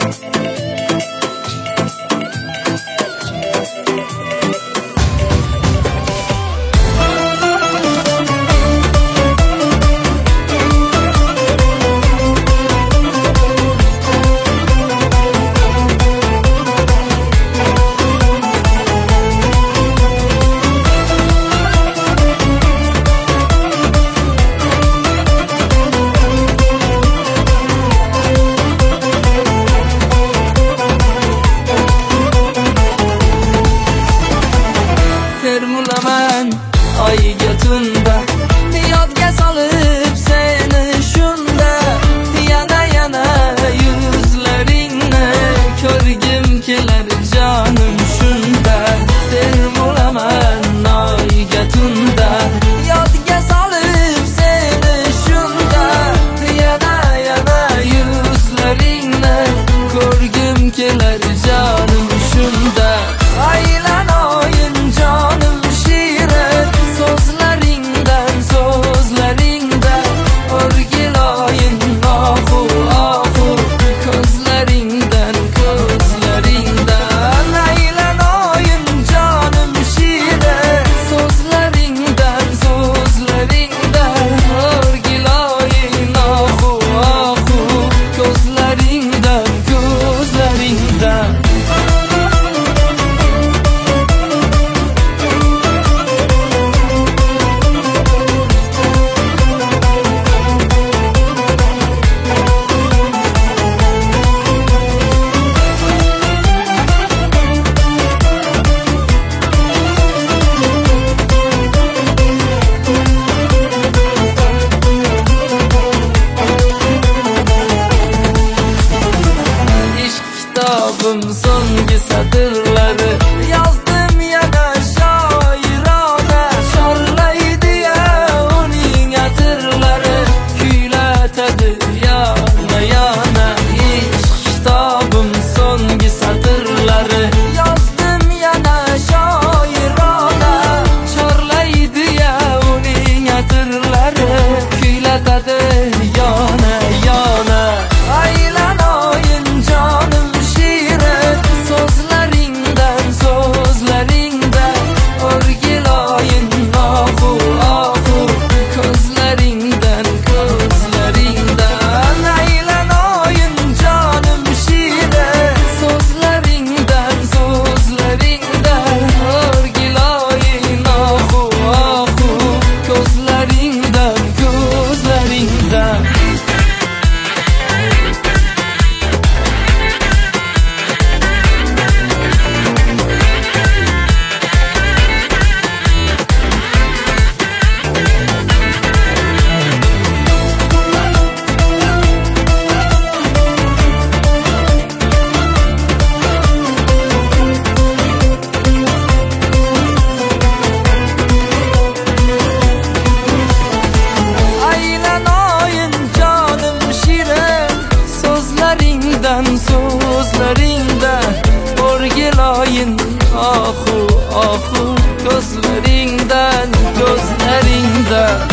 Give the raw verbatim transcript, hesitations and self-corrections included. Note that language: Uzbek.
Termulaman oyga tunda, yodga solib seni shunda. Yana yana yuzlaringni ko'rgim kelar jonim shunda. Termulaman oyga tunda, yodga solib seni shunda. Yana yana yuzlaringni ko'rgim kelar jonim shunda. Aylan oyim jonim shirin, so'zlaringdan so'zlaringdan o'rgiloyin ohu ohu, ko'zlaringdan ko'zlaringdan. Aylan oyim jonim shirin, so'zlaringdan so'zlaringdan o'rgiloyin ohu ohu, ko'zlaringdan ko'zlaringdan. Kitobim so'nggi satrlari yozdim yana shoirona. Chorlaydi-ya uning atirlari, kuylatadi yana yana. Ishq kitobim so'nggi satrlari yozdim yana shoirona. Chorlaydi-ya uning atirlari, kuylatadi yana yana. Aylan oyim jonim shirin, so'zlaringdan so'zlaringdan o'rgiloyin ohu ohu, ko'zlaringdan ko'zlaringdan. Aylan oyim jonim shirin, so'zlaringdan so'zlaringdan o'rgiloyin ohu ohu, ko'zlaringdan ko'zlaringdan. Aylan oyim jonim shirin, so'zlaringdan so'zlaringdan o'rgiloyin ohu ohu, ko'zlaringdan ko'zlaringdan.